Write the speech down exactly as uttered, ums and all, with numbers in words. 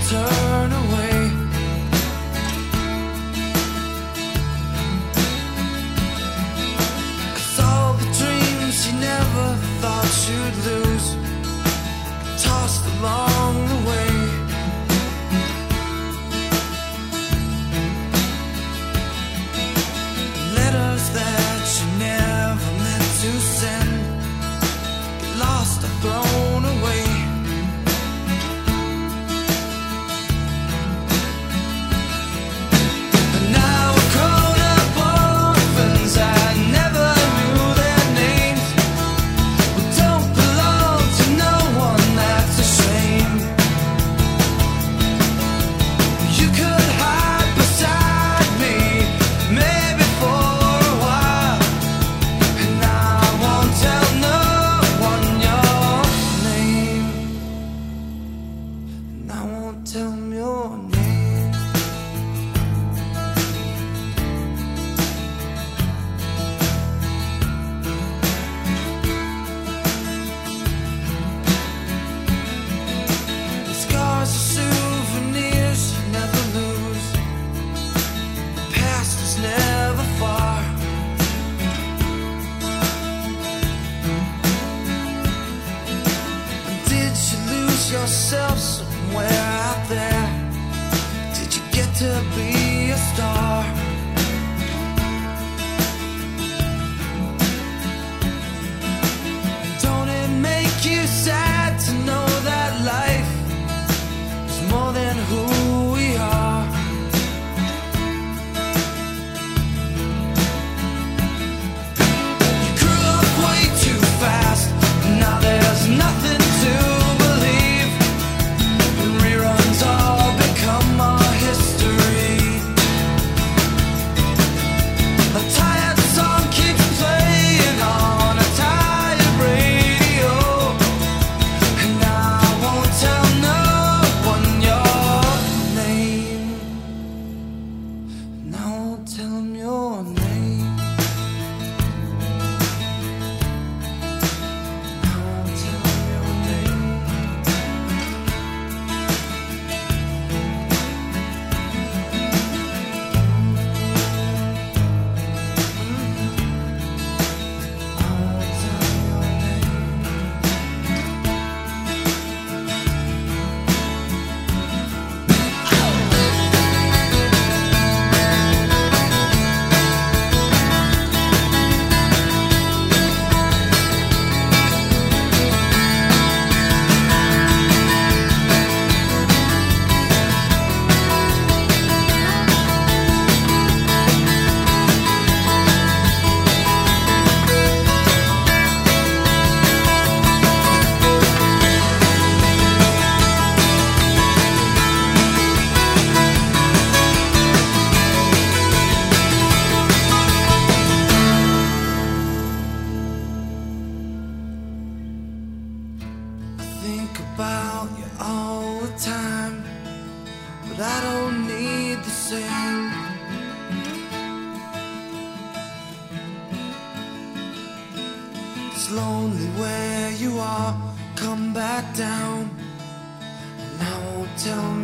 turn away. 'Cause all the dreams you never thought you'd lose, tossed along the way. Letters that you never meant to send, get lost or thrown away. And now we're grown up orphans, I never knew their names. We don't belong to no one, that's a shame. You could hide beside me, maybe for a while, and I won't tell no one your name. And I won't tell them your name. The scars are souvenirs you never lose. The past is never far. And did you lose yourself somewhere out there? Did you get to be a star? Don't it make you sad to know that life is more than who we are? You grew up way too fast, now there's nothing to believe, and reruns all become our history. A tired song keeps playing on a tired radio, and I won't tell no one your name. And I won't tell them your name. I won't tell them your name. I won't tell them your name. Think about you all the time, but I don't need the same. It's lonely where you are, come back down, and I won't tell